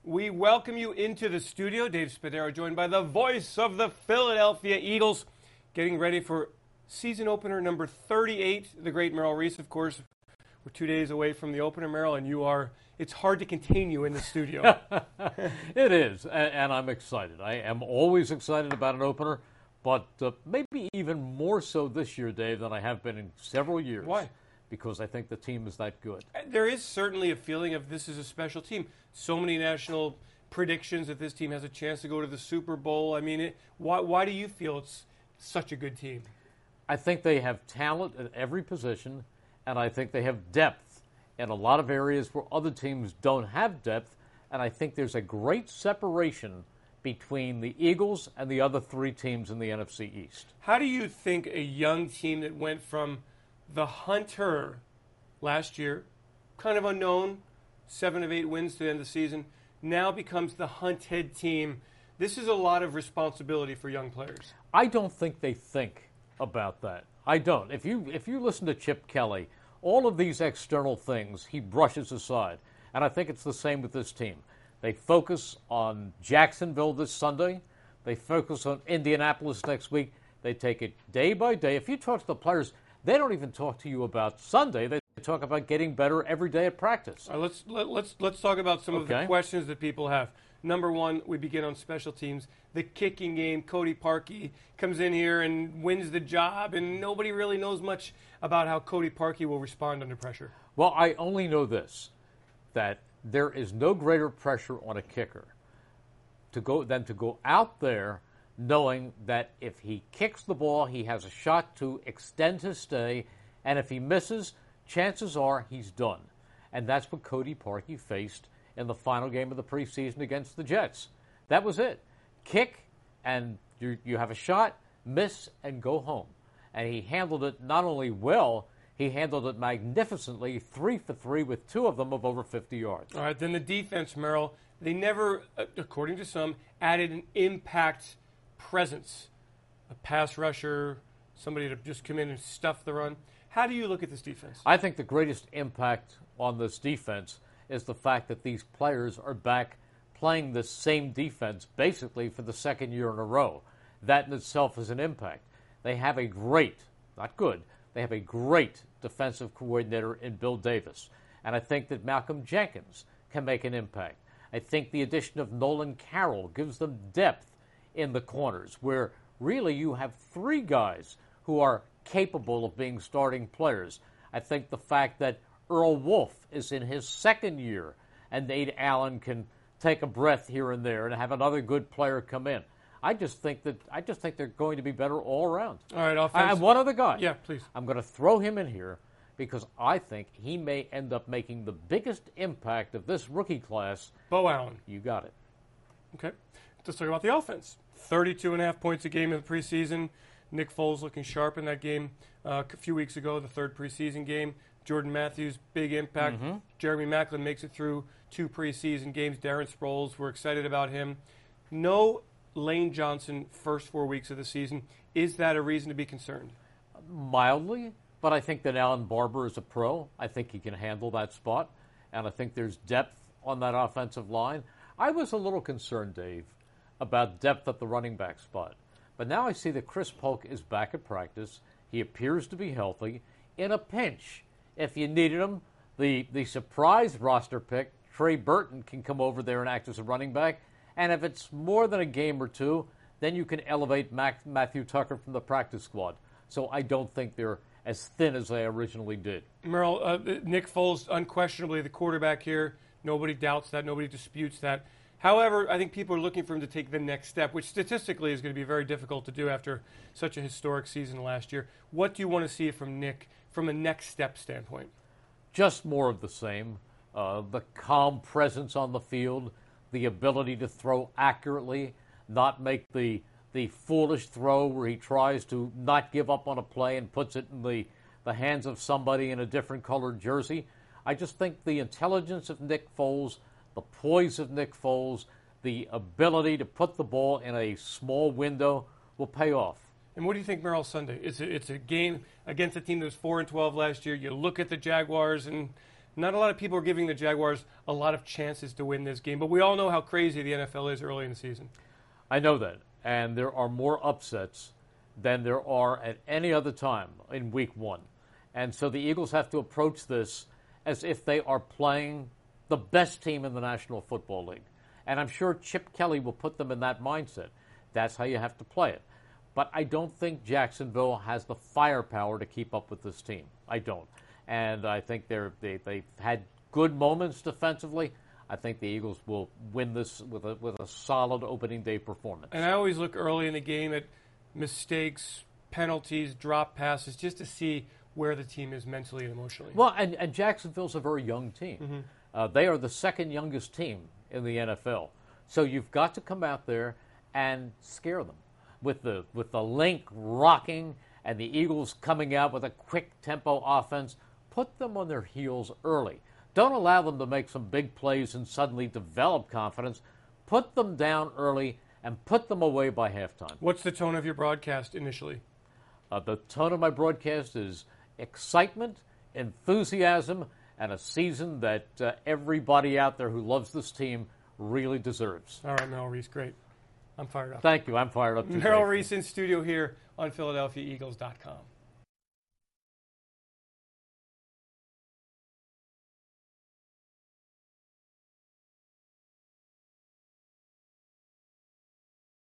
We welcome you into the studio. Dave Spadaro joined by the voice of the Philadelphia Eagles, getting ready for season opener number 38. The great Merrill Reese, of course. We're 2 days away from the opener, Merrill, and it's hard to contain you in the studio. It is, and I'm excited. I am always excited about an opener, but maybe even more so this year, Dave, than I have been in several years. Why? Because I think the team is that good. There is certainly a feeling of this is a special team. So many national predictions that this team has a chance to go to the Super Bowl. I mean, why do you feel it's such a good team? I think they have talent at every position, and I think they have depth in a lot of areas where other teams don't have depth, and I think there's a great separation between the Eagles and the other three teams in the NFC East. How do you think a young team that went from the Hunter last year, kind of unknown, 7 of 8 wins to end the season, now becomes the Hunted team? This is a lot of responsibility for young players. I don't think they think about that. I don't. If you listen to Chip Kelly, all of these external things he brushes aside, and I think it's the same with this team. They focus on Jacksonville this Sunday. They focus on Indianapolis next week. They take it day by day. If you talk to the players, they don't even talk to you about Sunday. They talk about getting better every day at practice. Let's talk about some of the questions that people have. Number one, we begin on special teams. The kicking game, Cody Parkey comes in here and wins the job, and nobody really knows much about how Cody Parkey will respond under pressure. Well, I only know this, that there is no greater pressure on a kicker than to go out there knowing that if he kicks the ball, he has a shot to extend his stay, and if he misses, chances are he's done. And that's what Cody Parkey faced in the final game of the preseason against the Jets. That was it. Kick, and you have a shot, miss, and go home. And he handled it not only well, he handled it magnificently, 3 for 3 with 2 of them of over 50 yards. All right, then the defense, Merrill, they never, according to some, added an impact presence, a pass rusher, somebody to just come in and stuff the run. How do you look at this defense? I think the greatest impact on this defense is the fact that these players are back playing the same defense basically for the second year in a row. That in itself is an impact. They have a great, not good, they have a great defensive coordinator in Bill Davis. And I think that Malcolm Jenkins can make an impact. I think the addition of Nolan Carroll gives them depth in the corners, where really you have 3 guys who are capable of being starting players. I think the fact that Earl Wolff is in his second year and Nate Allen can take a breath here and there and have another good player come in. I just think they're going to be better all around. All right, offense. And one other guy. Yeah, please. I'm going to throw him in here because I think he may end up making the biggest impact of this rookie class. Bo Allen. You got it. Okay. Let's talk about the offense. 32.5 points a game in the preseason. Nick Foles looking sharp in that game a few weeks ago, the 3rd preseason game. Jordan Matthews, big impact. Mm-hmm. Jeremy Maclin makes it through 2 preseason games. Darren Sproles, we're excited about him. No Lane Johnson first 4 weeks of the season. Is that a reason to be concerned? Mildly, but I think that Alan Barber is a pro. I think he can handle that spot, and I think there's depth on that offensive line. I was a little concerned, Dave, about depth at the running back spot. But now I see that Chris Polk is back at practice. He appears to be healthy. In a pinch, if you needed him, the surprise roster pick, Trey Burton, can come over there and act as a running back. And if it's more than a game or 2, then you can elevate Matthew Tucker from the practice squad. So I don't think they're as thin as they originally did. Merrill, Nick Foles, unquestionably the quarterback here. Nobody doubts that. Nobody disputes that. However, I think people are looking for him to take the next step, which statistically is going to be very difficult to do after such a historic season last year. What do you want to see from Nick from a next step standpoint? Just more of the same. The calm presence on the field, the ability to throw accurately, not make the foolish throw where he tries to not give up on a play and puts it in the hands of somebody in a different colored jersey. I just think the intelligence of Nick Foles, the poise of Nick Foles, the ability to put the ball in a small window will pay off. And what do you think, Merrill, Sunday? It's a game against a team that was 4-12 last year. You look at the Jaguars, and Not a lot of people are giving the Jaguars a lot of chances to win this game, but we all know how crazy the NFL is early in the season. I know that, and there are more upsets than there are at any other time in Week 1. And so the Eagles have to approach this as if they are playing the best team in the National Football League. And I'm sure Chip Kelly will put them in that mindset. That's how you have to play it. But I don't think Jacksonville has the firepower to keep up with this team. I don't. And I think they've had good moments defensively. I think the Eagles will win this with a solid opening day performance. And I always look early in the game at mistakes, penalties, drop passes, just to see where the team is mentally and emotionally. Well, and Jacksonville's a very young team. They are the second youngest team in the NFL. So you've got to come out there and scare them with the link rocking and the Eagles coming out with a quick tempo offense. Put them on their heels early. Don't allow them to make some big plays and suddenly develop confidence. Put them down early and put them away by halftime. What's the tone of your broadcast initially? The tone of my broadcast is excitement, enthusiasm, and a season that everybody out there who loves this team really deserves. All right, Merrill Reese, great. I'm fired up. Thank you. I'm fired up too. Merrill Reese in studio here on PhiladelphiaEagles.com.